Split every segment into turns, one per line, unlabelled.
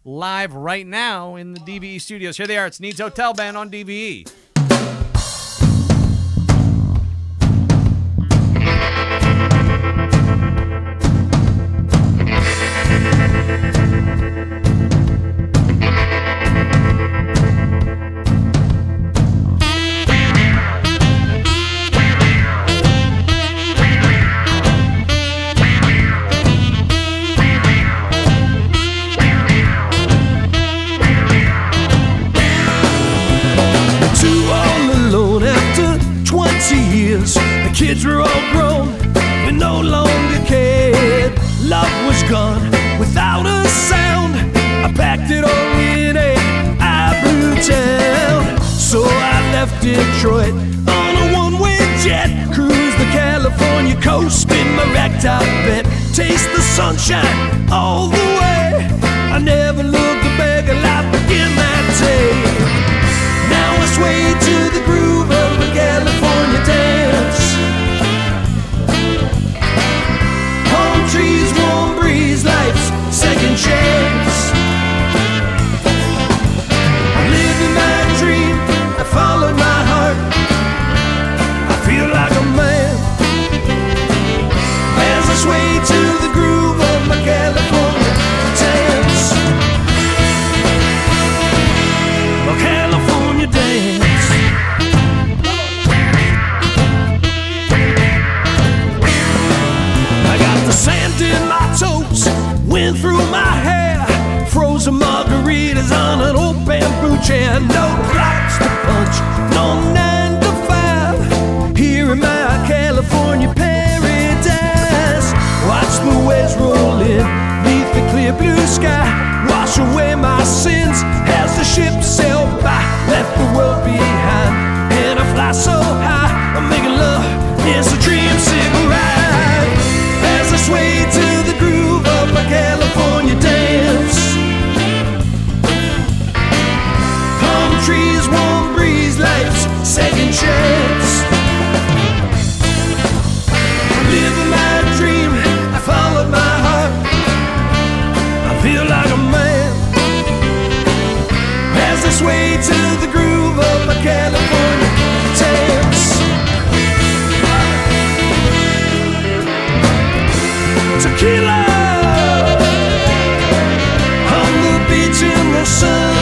live right now in the DVE studios. Here they are. It's Needs Hotel Band on DVE.
The kids were all grown, we no longer cared. Love was gone without a sound. I packed it all in a blue town. So I left Detroit on a one-way jet, cruised the California coast in my ragtop bed. Taste the sunshine all the way. I never looked back at life again that day. Now I sway to the groove of a California dance. Palm trees, warm breeze, life's second chance. I'm living my dream, I followed my heart. I feel like a man as I sway to the groove of my California dance. A California dance. I got the sand in my toes, wind through my hair, frozen margaritas on an old bamboo chair. No clocks to punch, no 9 to 5. Here in my California paradise, watch the waves roll in beneath the clear blue sky, wash away my sins as the ship sailed by. Left the world behind and I fly so high, I'm making love, it's a dream cigarette as I sway to the groove of my California dance. Palm trees, warm breeze, life's second chance. Living my dream, I followed my heart. I feel like a man as I sway to the groove of my California dance. Tequila on the beach in the sun.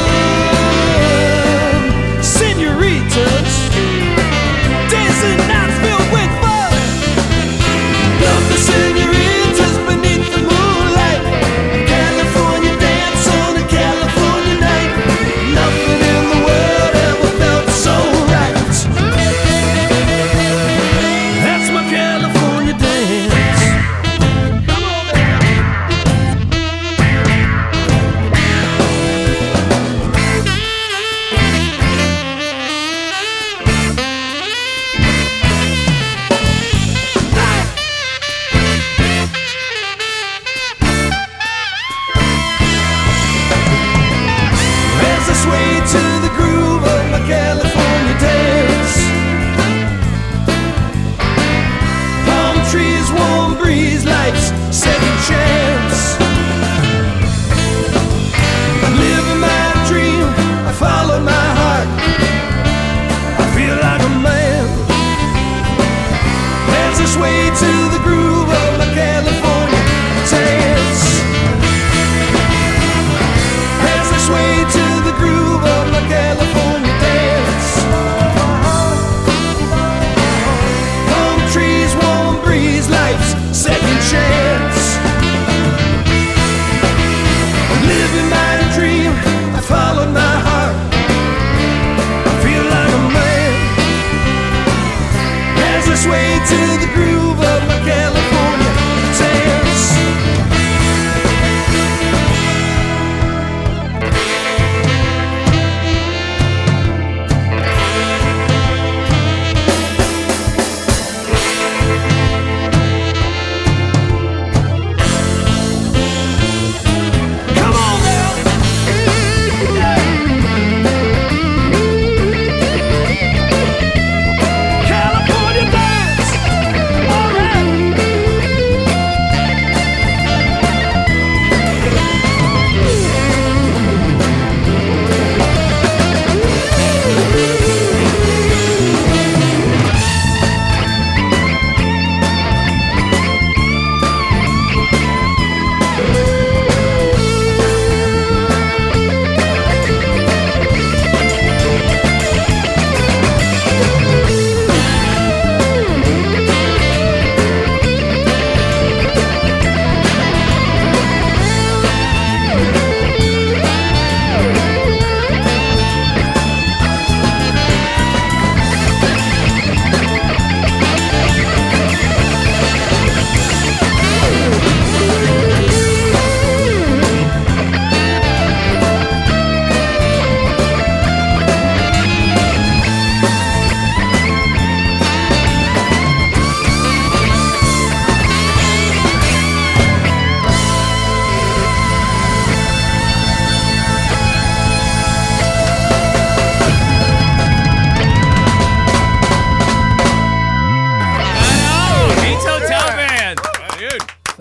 Senoritas, days and nights filled with fun. Love the senoritas beneath the moonlight. California dance on a California night. Nothing in the world ever felt so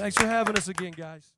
Thanks for having us again, guys.